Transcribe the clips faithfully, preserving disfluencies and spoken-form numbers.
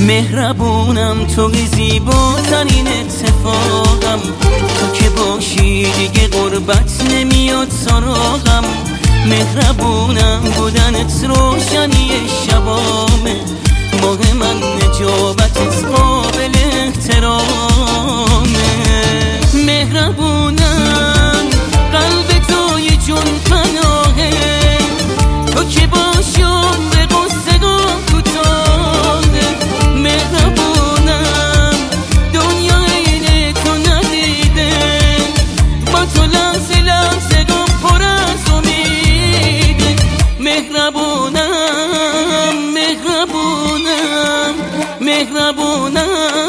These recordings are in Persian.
مهربونم توی زیباترین اتفاقم، تو که باشی دیگه غربت نمیاد سراغم. مهربونم بودنت روشنی شبامه، ماه من نجابتت قابل احترامه. مهربونم قلب توی جون پناهه، تو که باشی عمر قصه گم کوتاهه. مهربونم دنیا عین تو ندیده، با تو لحظه لحظه گم پر از امیده. مهربونم مهربونم مهربونم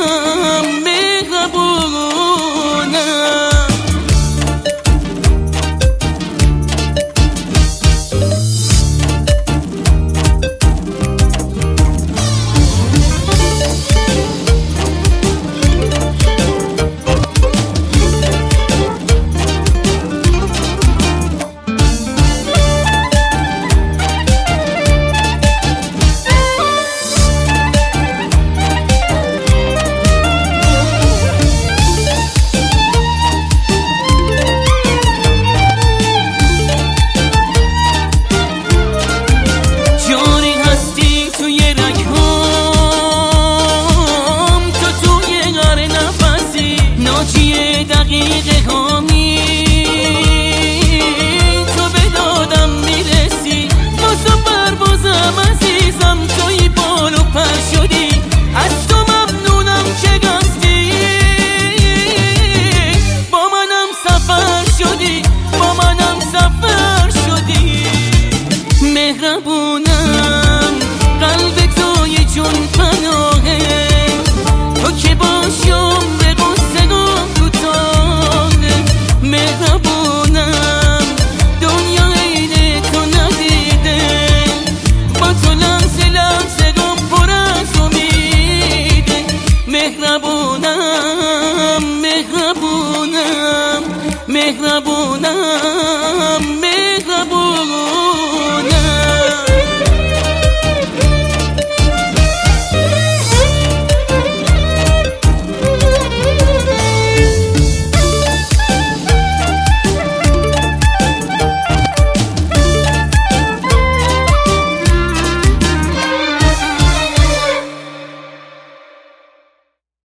مهربونم. دقیقه هامی تو به دادم میرسی، بازم بر بازم عزیزم توی بال و پر شدی. از تو ممنونم که رفتی، با منم سفر شدی، با منم سفر شدی. مهربون